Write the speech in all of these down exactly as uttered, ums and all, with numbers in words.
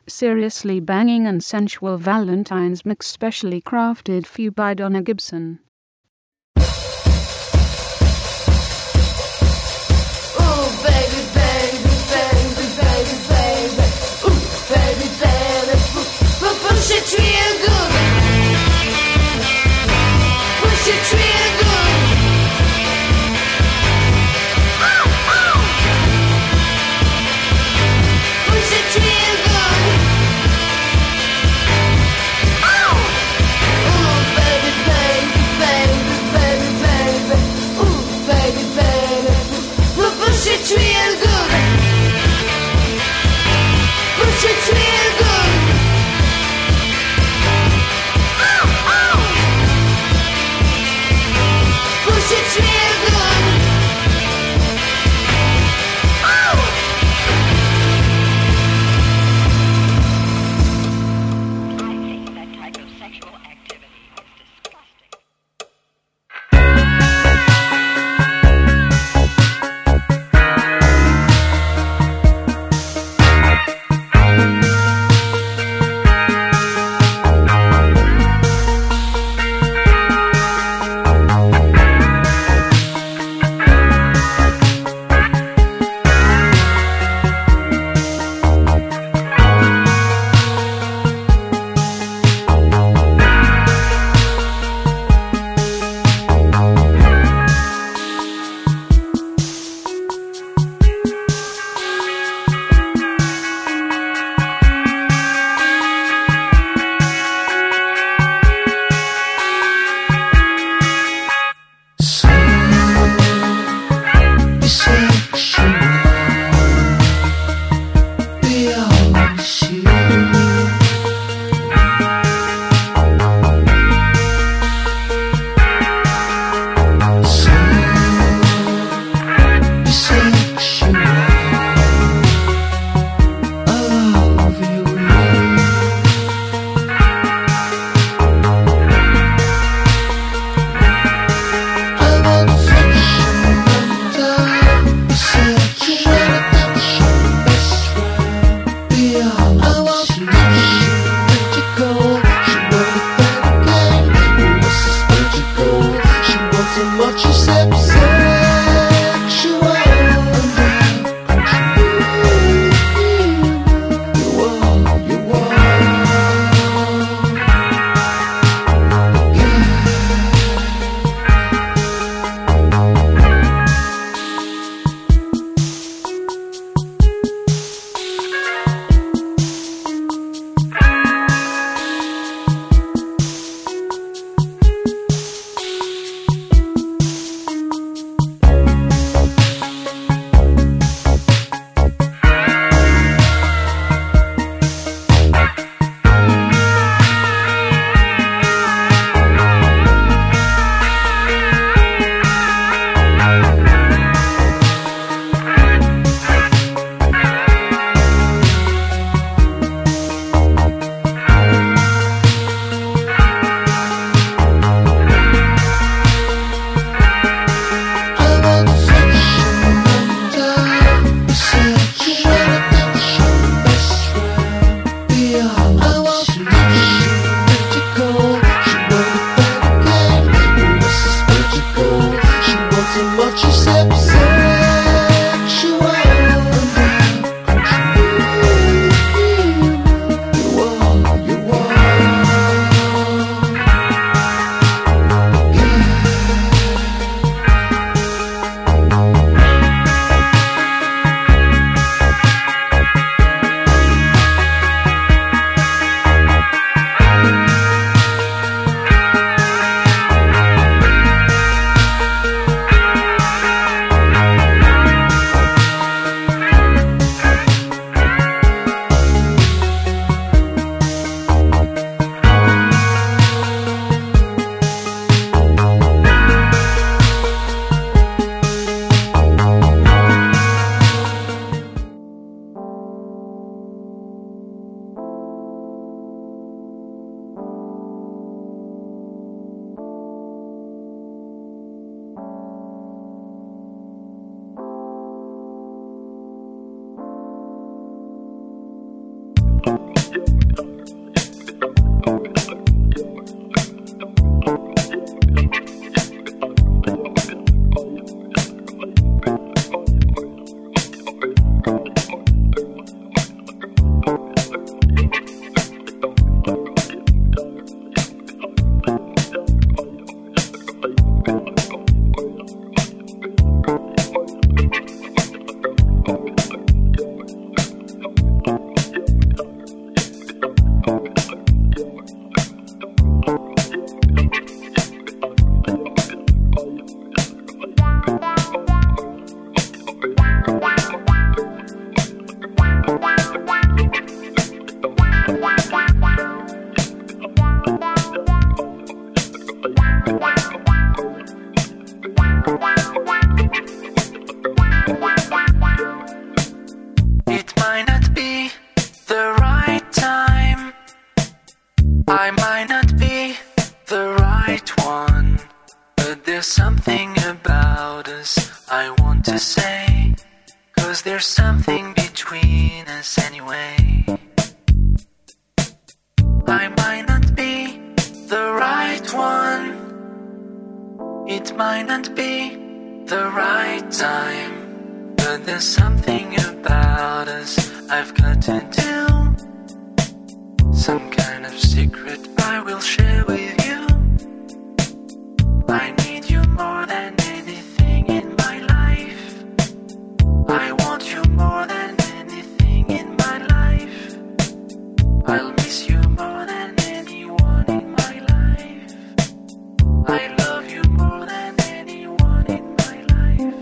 Seriously banging and sensual Valentines mix, specially crafted for you by Donna Gibson. Baby, baby, I might not be the right one, but there's something about us I want to say, 'cause there's something between us anyway. I might not be the right one, it might not be the right time, but there's something about us I've got to do. Some kind of secret I will share with you. I need you more than anything in my life. I want you more than anything in my life. I'll miss you more than anyone in my life. I love you more than anyone in my life.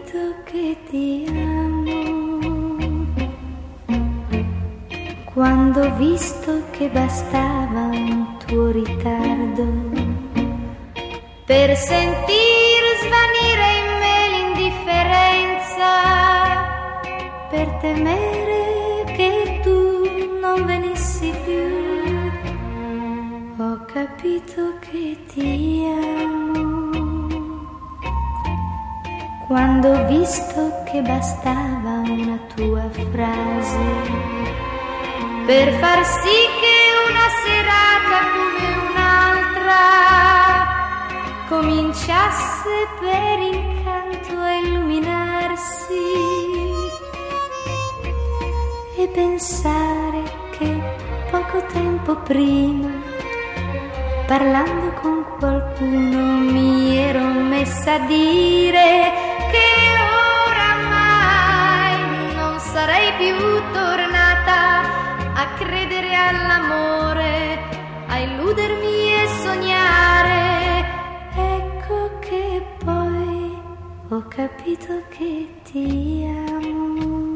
Quando Quando ho visto che bastava un tuo ritardo per sentir svanire in me l'indifferenza, per temere che tu non venissi più, ho capito che ti amo. Quando ho visto che bastava una tua frase per far sì che una serata come un'altra cominciasse per incanto a illuminarsi, e pensare che poco tempo prima, parlando con qualcuno, mi ero messa a dire che oramai non sarei più tornata a credere all'amore, a illudermi e sognare. Ecco che poi ho capito che ti amo,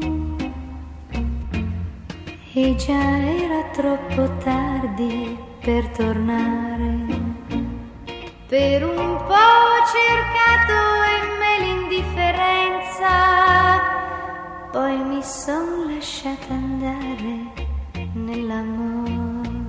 e già era troppo tardi per tornare. Per un po' ho cercato in me l'indifferenza, poi mi son lasciata andare nell'amore.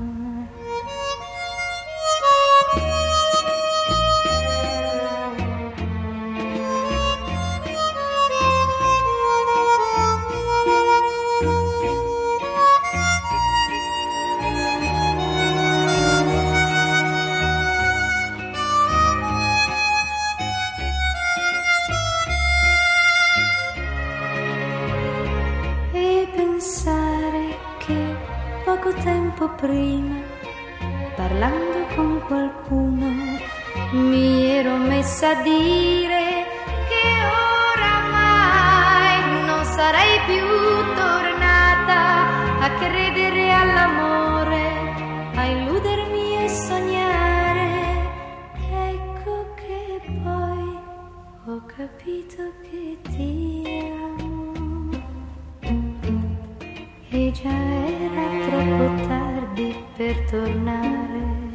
Poco tempo prima, parlando con qualcuno, mi ero messa a dire che oramai non sarei più tornata a credere all'amore, a illudermi e sognare. Ecco che poi ho capito che ti amo, e già era troppo tardi per tornare.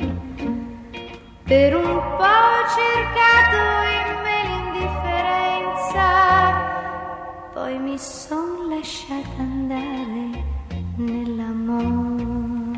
Per un po' ho cercato in me l'indifferenza, poi mi son lasciata andare nell'amore.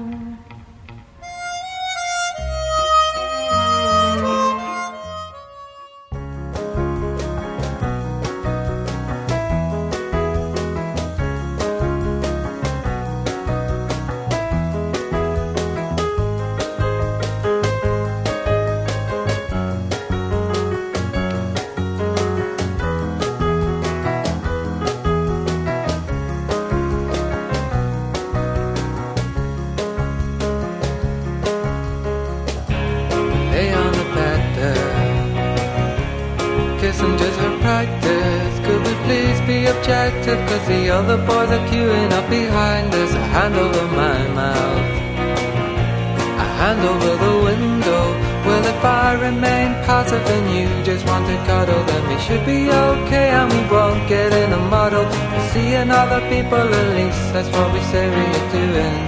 Objective, cause the other boys are queuing up behind us. A hand over my mouth, a hand over the window. Well, if I remain passive and you just want to cuddle, then we should be okay and we won't get in a muddle. Seeing other people, at least that's what we say we're doing.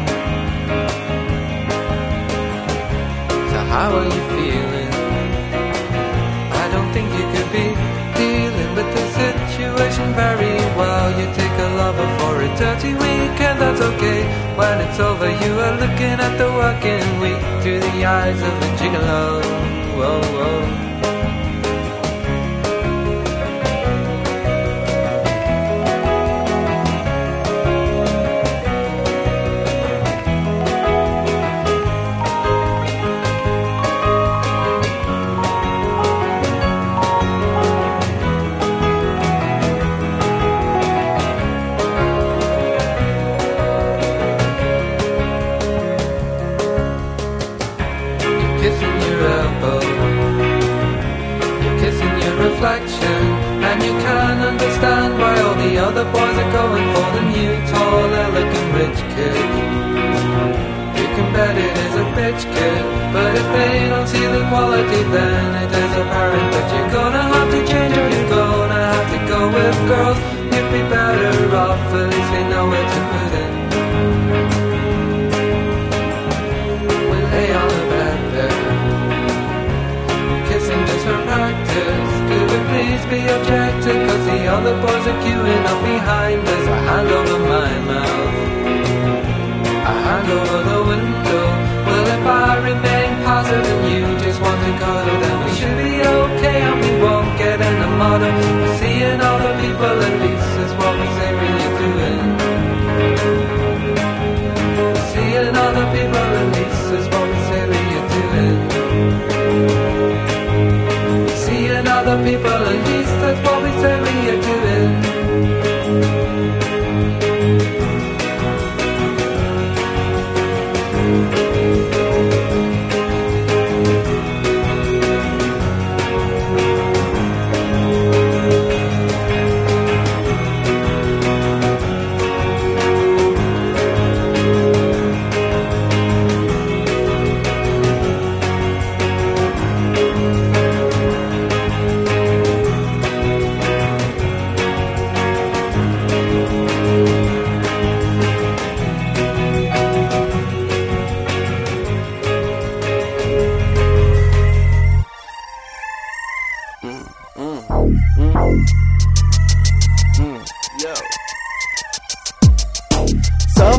So how are you feeling? I don't think you could be dealing with the situation very well. You take a lover for a dirty weekend, that's okay. When it's over, you are looking at the working week through the eyes of a gigolo. Whoa, whoa. And you can understand why all the other boys are going for the new, tall, elegant, rich kid. You can bet it is a bitch kid, but if they don't see the quality, then it is apparent that you're gonna have to change, or you're gonna have to go with girls. You'd be better off, at least we know where to put in.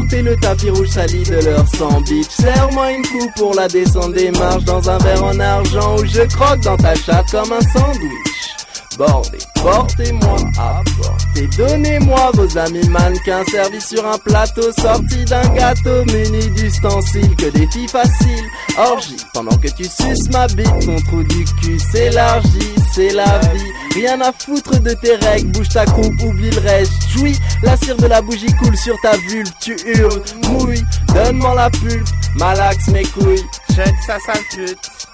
monter le tapis rouge sali de leur sandwich. Serre-moi une coupe pour la descente des marches dans un verre en argent où je croque dans ta chatte comme un sandwich. Bordez, portez-moi à portée, donnez-moi vos amis mannequins servis sur un plateau sorti d'un gâteau muni d'ustensiles que des filles faciles. Orgie, pendant que tu suces ma bite, ton trou du cul s'élargit, c'est la vie. Rien à foutre de tes règles, bouge ta coupe, oublie le reste. Jouis, la cire de la bougie coule sur ta vulve, tu hurles, mouille, donne-moi la pulpe, malaxe mes couilles, jette sa sale pute.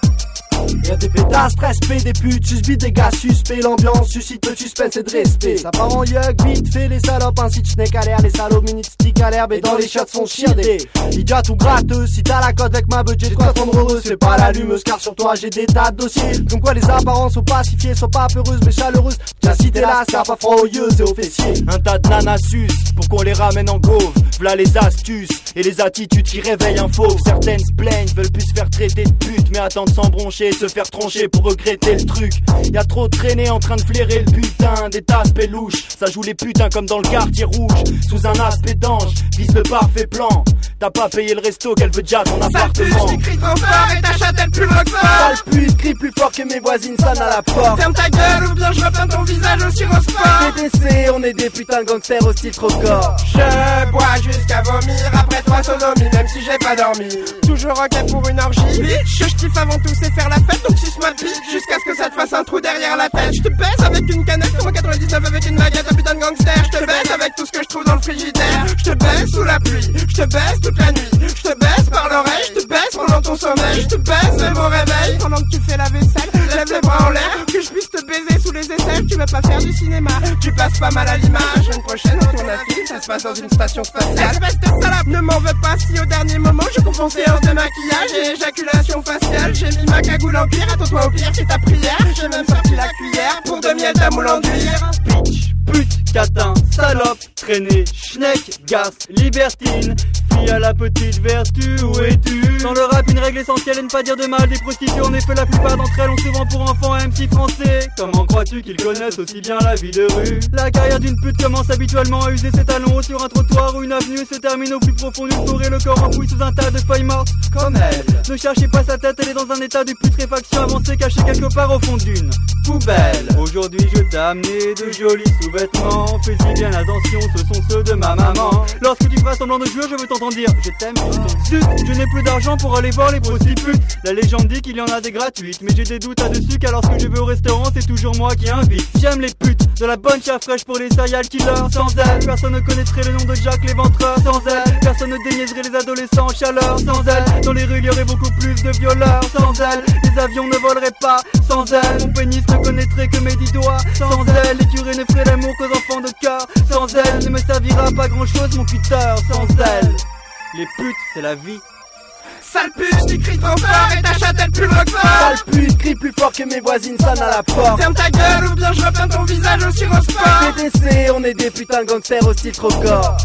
Y'a des pétasses, stress, P, des putes, susbite des gars suspects. L'ambiance suscite le suspense et de respect. Ça part en yug, vite fait les salopes, ainsi de schneck à l'air. Les salauds minutes stick à l'herbe et dans les shots sont chirdés. Idiot ou gratteux, si t'as la cote avec ma budget, de quoi te rendre heureuse. Fais pas l'allumeuse car sur toi j'ai des tas de dossiers. Comme quoi les apparences sont pacifiées, sont pas peureuses mais chaleureuses. T'as cité là, ça pas froid aux yeux et aux fessiers. Un tas de nanas sus pour qu'on les ramène en gauve. V'là les astuces et les attitudes qui réveillent un fauve. Certaines se plaignent, veulent plus se faire traiter de pute, mais attendent sans broncher, se faire troncher pour regretter le truc. Y'a trop de traînées en train de flairer le butin, des aspects louches. Ça joue les putains comme dans le quartier rouge. Sous un aspect d'ange, vise le parfait plan. T'as pas payé le resto qu'elle veut déjà ton appartement. Sale pute, tu cries trop fort et ta chatte elle pue le roquefort. Sale pute, crie plus fort que mes voisines sonnent à la porte. Ferme ta gueule ou bien je repeins ton visage au syrosport. T D C, on est des putains de gangsters au style trop corps. Je bois jusqu'à vomir, après toi sodomie, même si j'ai pas dormi. Toujours ok pour une orgie, bitch. Que je kiffe avant tout c'est faire la fête, donc suce ma bite jusqu'à ce que ça te fasse un trou derrière la tête. Je te baisse avec une canette, comme en quatre-vingt-dix-neuf avec une baguette, un putain de gangster. Je te baisse avec tout ce que je trouve dans le frigidaire. Je te baisse sous la pluie, je te baisse toute la nuit. Je te baisse par l'oreille, je te baisse pendant ton sommeil. Je te baisse même au réveil, pendant que tu fais la vaisselle. Lève les bras en l'air, que je puisse te baiser sous les aisselles. Tu veux pas faire du cinéma, tu passes pas mal à l'image. L'année prochaine on tourne un film, ça se passe dans une station spatiale. Espèce de salope, ne m'en veux pas si au dernier moment je confonds séance de maquillage et éjaculation faciale. J'ai mis ma cagoule en cuir, attends-toi au pire, c'est ta prière. J'ai même sorti la cuillère pour de miel ta moule en cuir. Bitch, pute, catin, salope, traînée, schneck, gas, libertine. Fille à la petite vertu, où es-tu? Dans le rap, une règle essentielle est ne pas dire de mal des prostituées. En effet, la plupart d'entre elles ont souvent pour enfants un M C français. Comment crois-tu qu'ils connaissent aussi bien la vie de rue? La carrière d'une pute commence habituellement à user ses talons sur un trottoir ou une avenue et se termine au plus profond d'une forêt, le corps enfoui sous un tas de feuilles mortes. Comme elle. Ne cherchez pas sa tête, elle est dans un état de putréfaction avancée, cachée quelque part au fond d'une poubelle. Aujourd'hui, je t'ai amené de jolis sous-vêtements. Fais-y bien attention, ce sont ceux de ma maman. Lorsque tu feras semblant de jouer, je veux t'entendre dire je t'aime, je Zut, je n'ai plus d'argent pour aller voir les prostituées. La légende dit qu'il y en a des gratuites, mais j'ai des doutes là-dessus car lorsque je vais au restaurant, c'est toujours moi qui invite. J'aime les putes, de la bonne chair fraîche pour les serial killers. Sans elle, personne ne connaîtrait le nom de Jack l'éventreur. Sans elle, personne ne déniaiserait les adolescents en chaleur. Sans elle, dans les rues il y aurait beaucoup plus de violeurs. Sans elle, les avions ne voleraient pas. Sans elle, mon pénis ne connaîtrait que mes dix doigts. Sans elle, les curés ne feraient l'amour qu'aux enfants de cœur. Sans elle, ne me servira pas grand chose mon cutter. Sans elle, les putes c'est la vie. Sale pute, tu cries trop fort et ta chatte elle pue le roquefort. Sale pute, crie plus fort que mes voisines sonnent à la porte. Ferme ta gueule ou bien je repeins ton visage au syrosport. T D C, on est des putains de gangsters au style trop corps.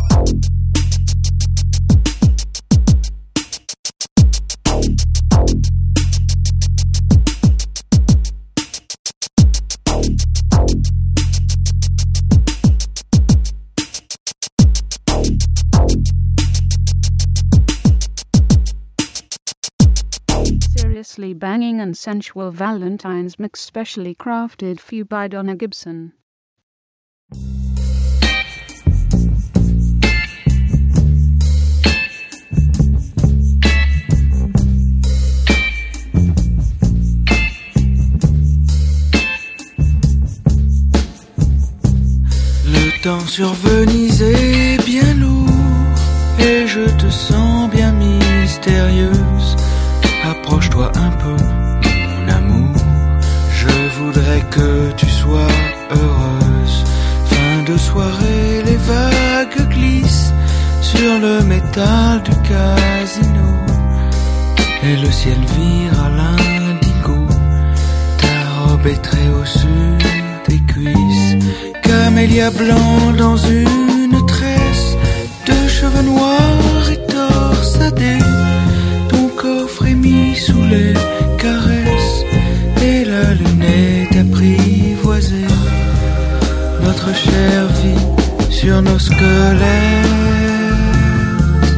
Seriously banging and sensual Valentine's mix specially crafted for you by Donna Gibson. Le temps sur Venise est bien lourd et je te sens bien mystérieuse. Approche-toi un peu, mon amour. Je voudrais que tu sois heureuse. Fin de soirée, les vagues glissent sur le métal du casino et le ciel vire à l'indigo. Ta robe est très haut sur tes cuisses. Camélia blanc dans une tresse de cheveux noirs et torsadés. Corps frémit sous les caresses et la lune est apprivoisée. Notre chair vit sur nos squelettes.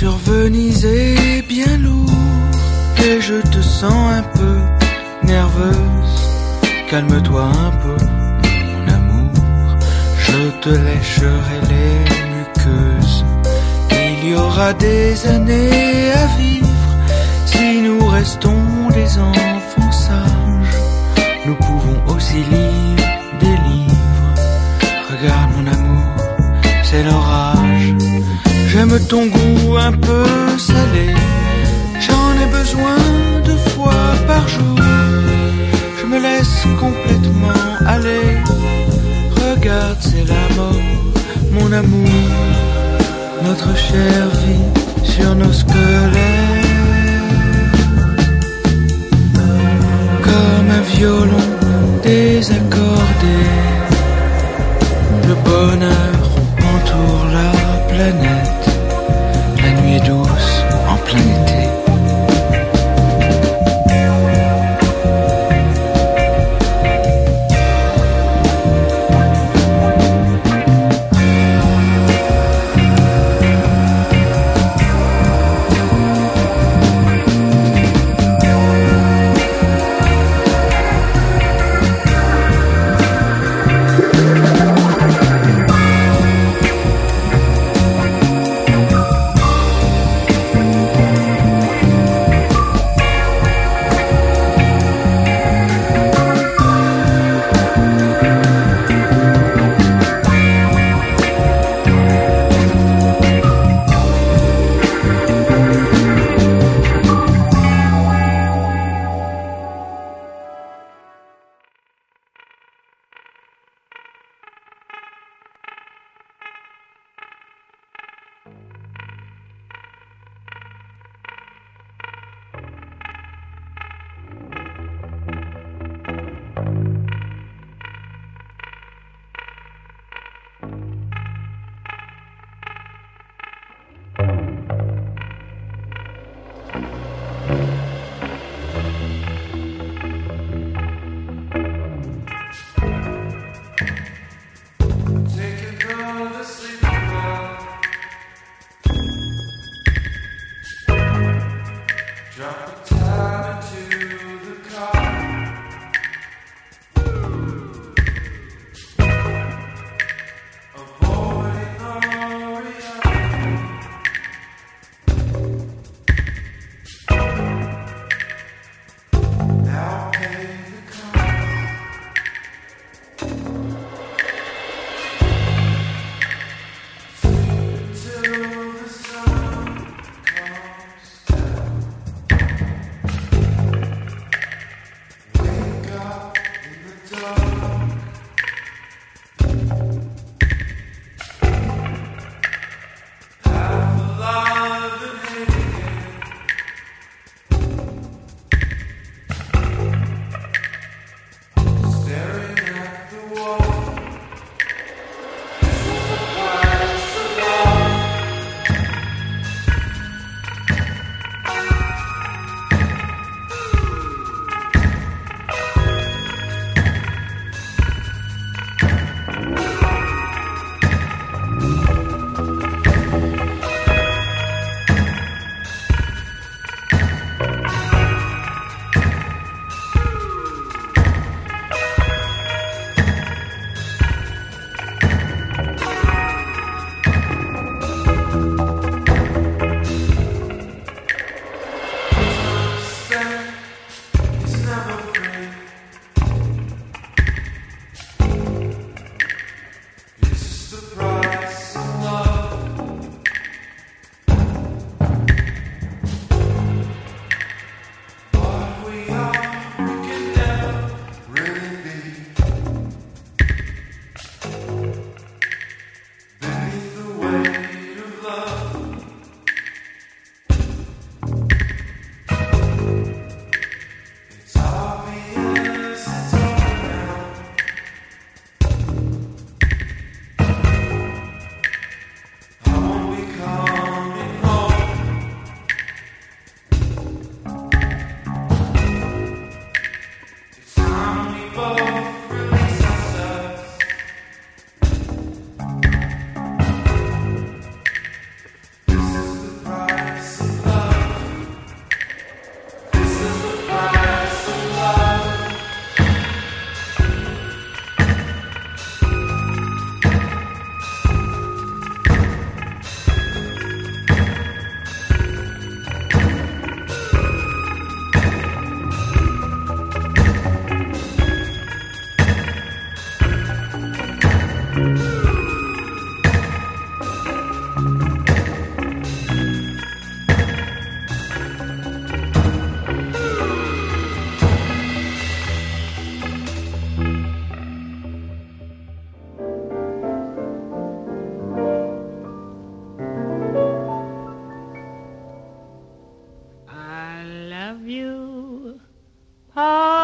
sur Venise est bien lourd et je te sens un peu nerveuse. Calme-toi un peu, mon amour, je te lècherai les muqueuses. Il y aura des années à vivre si nous restons des enfants sages. Nous pouvons aussi lire des livres. Regarde mon amour, c'est l'orage. J'aime ton goût un peu salé, j'en ai besoin deux fois par jour. Je me laisse complètement aller. Regarde, c'est la mort, mon amour. Notre chair vit sur nos squelettes comme un violon désaccordé. Le bonheur entoure la planète. La nuit est douce en plein été.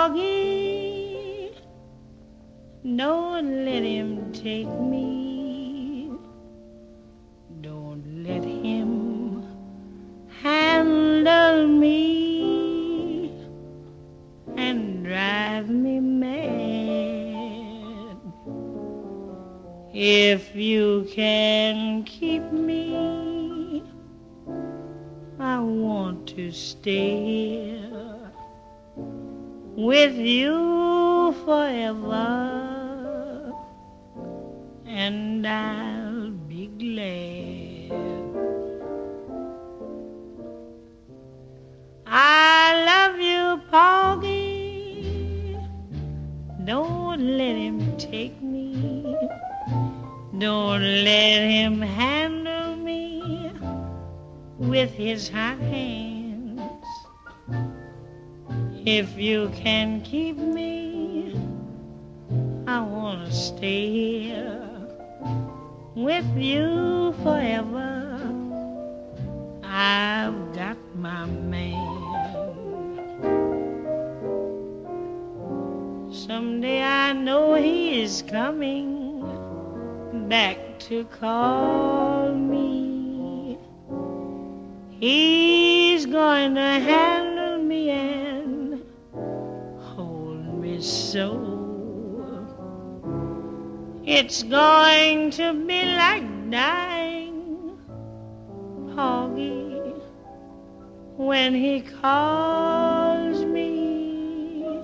Porgy, don't let him take me. Don't let him handle me and drive me mad. If you can keep me, I want to stay here with you forever, and I'll be glad. I love you, Porgy. Don't let him take me. Don't let him handle me with his hot hands. If you can keep me, I want to stay here with you forever. I've got my man. Someday I know he is coming back to call me. He's going to handle me and hold me so. It's going to be like dying, Porgy, when he calls me.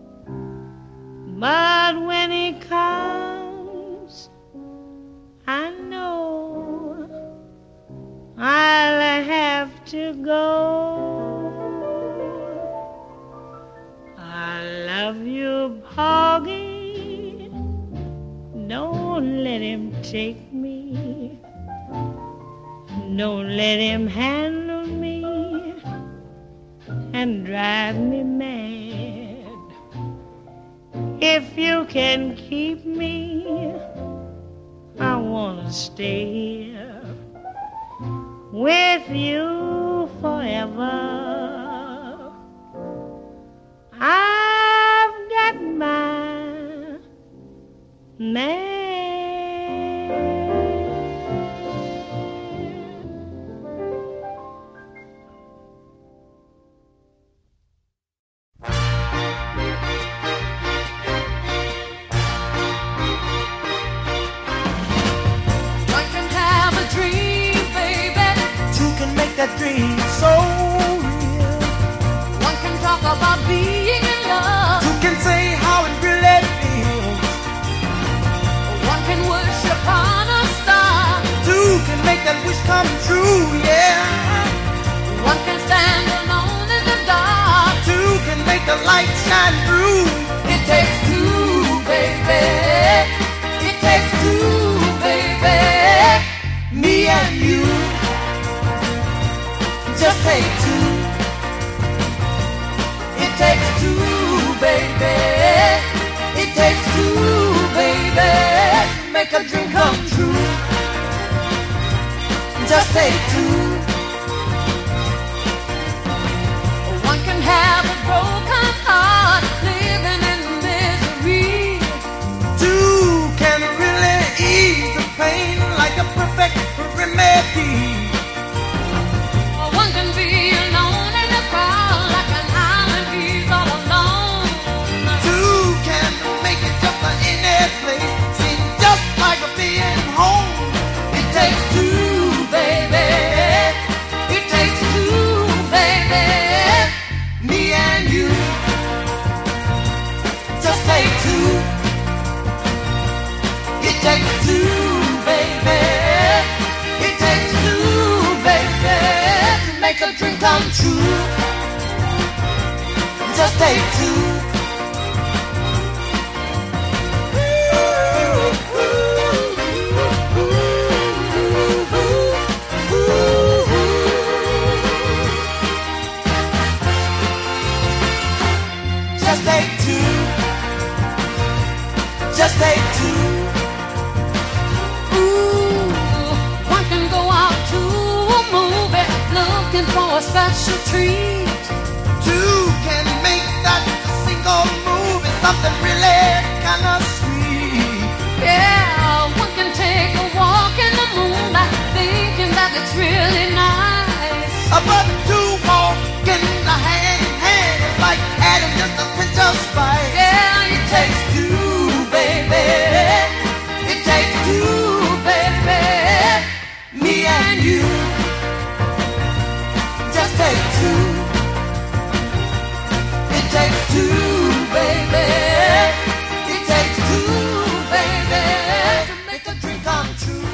But when he comes, I know I'll have to go. I love you, Porgy. Don't let him take me. Don't let him handle me and drive me mad. If you can keep me, I want to stay here with you forever. I've got my man. That dream so real. One can talk about being in love. Two can say how it really feels. One can wish upon a star. Two can make that wish come true, yeah. One can stand alone in the dark. Two can make the light shine through. It takes two, baby. It takes two, baby. Me and you. Just take two. It takes two, baby. It takes two, baby. Make a dream come true. Just take two. One can have a broken heart, living in misery. Two can really ease the pain like a perfect remedy. One can be alone in a crowd like an island, he's all alone. Two can make it just like any place, seem just like a being home. It takes two, baby. It takes two, baby. Me and you. Just take two. It takes two, baby. It takes two, baby. Make a dream come true. Just take two. Just take two. Just take two. Ooh, one can go out to a movie looking for a special treat. Two can make that single something really kind of sweet. Yeah, one can take a walk in the moonlight, thinking that it's really nice. But two walking hand in hand is like adding just a pinch of spice. Yeah, it takes two, baby. It takes two, baby. Me and you. Just take two. It takes two, baby. It takes two, baby, to make a dream come true.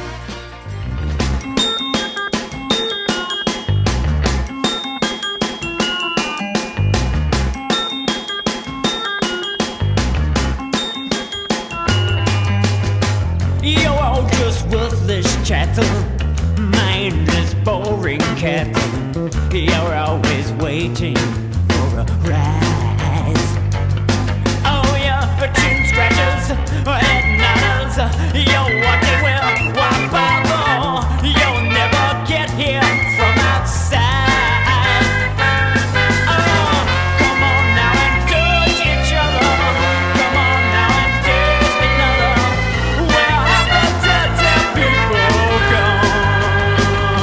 You're all just worthless chatter, mindless, boring cattle. You're always waiting for a rise. Oh, you're chin scratchers, head nodders. You're what they will, why bother? You'll never get here from outside. Oh, come on now and touch each other. Come on now and taste another. Where have the dirty people gone?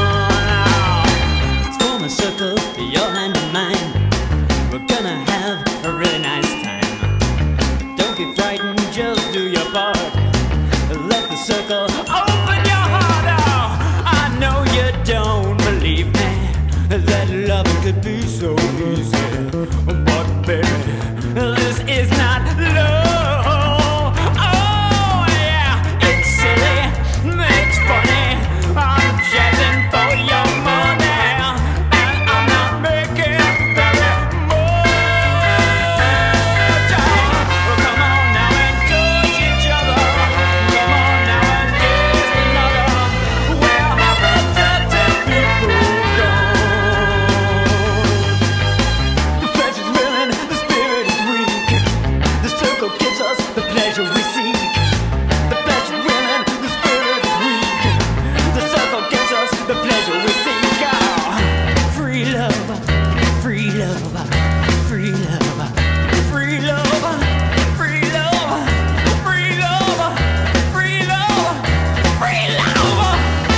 Form a circle, your hand in mine. We're gonna have a really nice time. Don't be frightened, just do your part. Let the circle open your heart. Oh, I know you don't believe me, that loving could be so easy. But baby, this is not love. Oh yeah, it's silly, it's funny. I'm jazzing for your money, and I'm not making very much. Oh, come on now and touch each other. Come on now and kiss another. Where have the dirty people gone? The flesh is willing, the spirit is weak. The circle gives us the pleasure we seek. The flesh is willing, the spirit is weak. The circle gives us the pleasure we seek. Oh, free love, free love, free love, free love, free love, free love, free love, free love.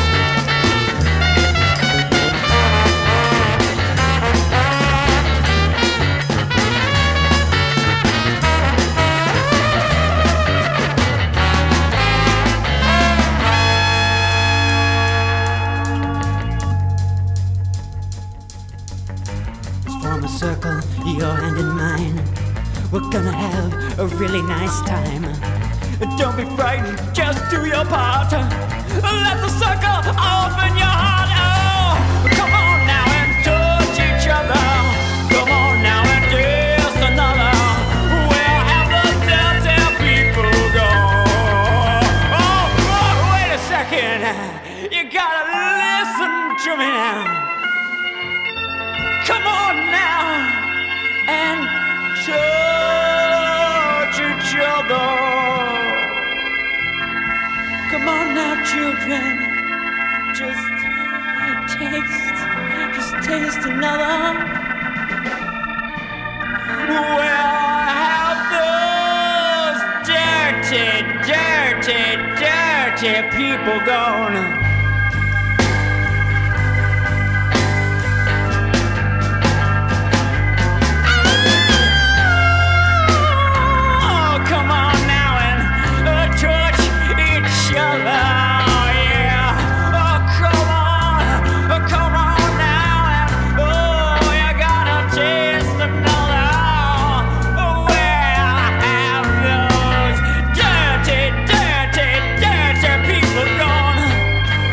Let's form a circle, your hand in mine. We're gonna have a really nice time. Don't be frightened, just do your part. Let the circle open your heart. Oh, come on now and touch each other. Come on now and kiss another. Where have the dirty people gone? Oh, oh, wait a second. You gotta listen to me now. Come on now and touch each other. Come on now, children. Just taste, just taste another. Where have those dirty, dirty, dirty people gone? Oh, come on now and uh, touch each other, yeah. Oh, come on, oh, come on now and oh, you gotta taste another. Oh, where have those dirty, dirty, dirty people gone?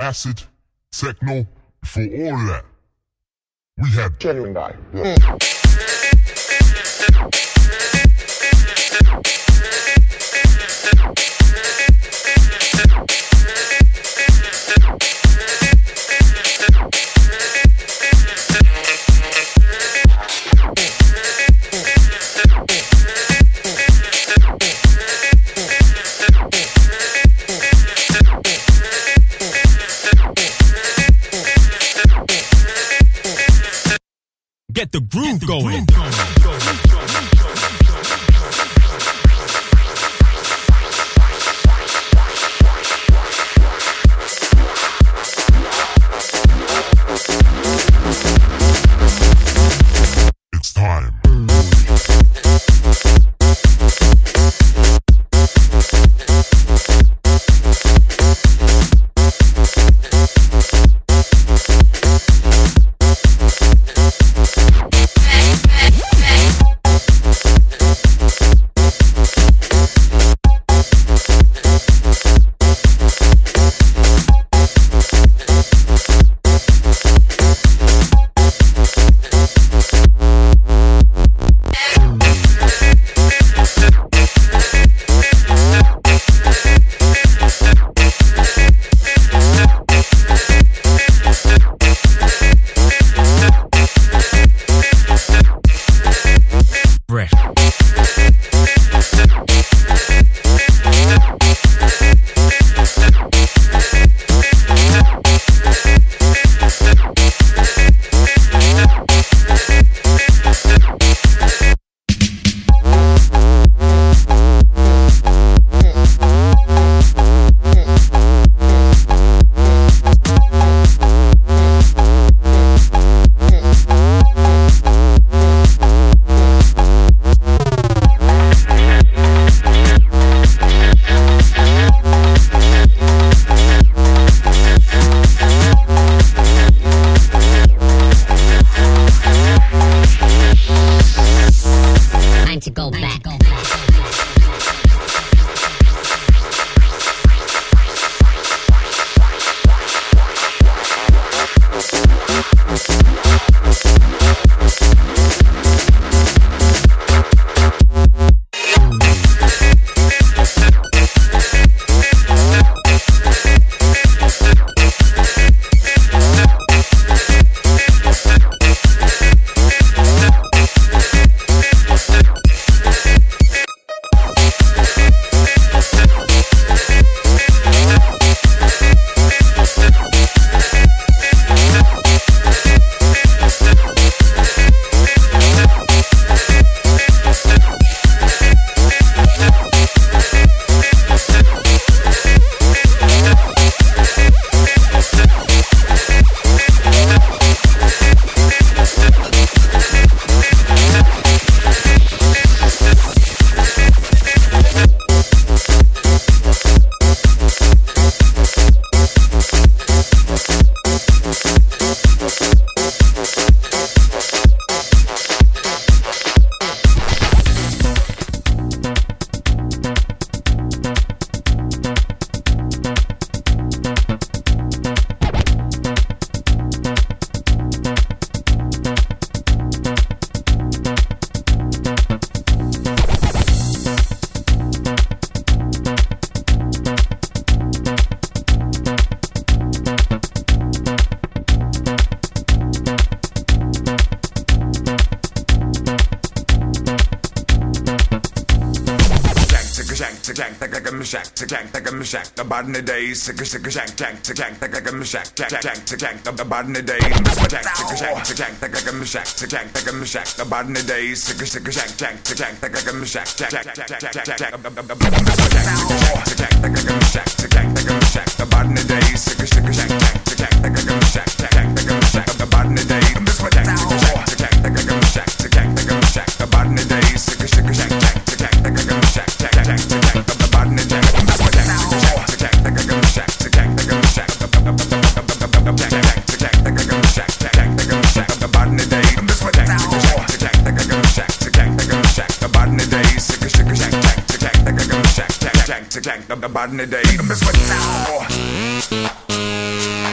acid, techno, before all of that, we had genuine guy. Yeah. Get the groove going. It's time. shack, to jank, like a shack, the body in the day, sick a sick a shank, jank, to jank, like a shack, jank, jank, to jank, the body in the day, miss my jank, sick a shank, to jank, like a shack, to jank, like a shack, the body in the day, sick a sick a shank, jank, to jank, like a shack, jank, jank, jank, jank, jank, miss my jank, to jank, like a shack, to jank, like a shack, the body in the day, sick a sick a shank, jank, to jank, like a shack, jank, like a shack, the body in the day, miss my jank, to jank, like a shack, to jank, like a shack, the body in the day, sick a sick a shank, jank, to jank, like a shack, jank, jank, to jank, the body in the day, miss my jank, to jank, like a shack, to jank, like a shack, the body in the day, miss my jank, to jank, like a shack, to jank, like a shack, the body in the day, sick a sick a shank, jank, to jank, like a shack, jank, jank, to jank, the body in the day, miss my jank.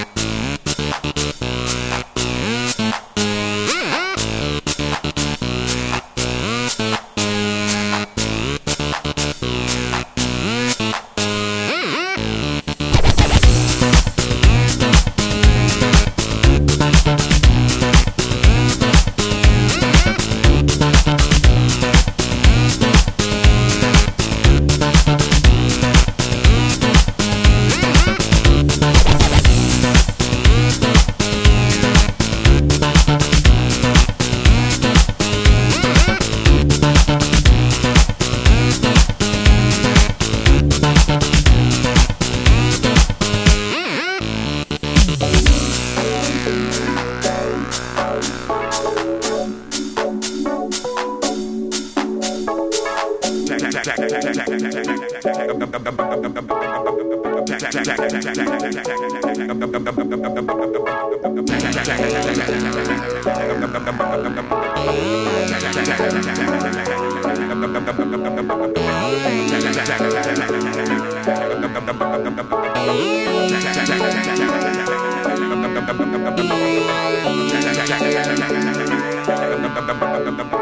Jack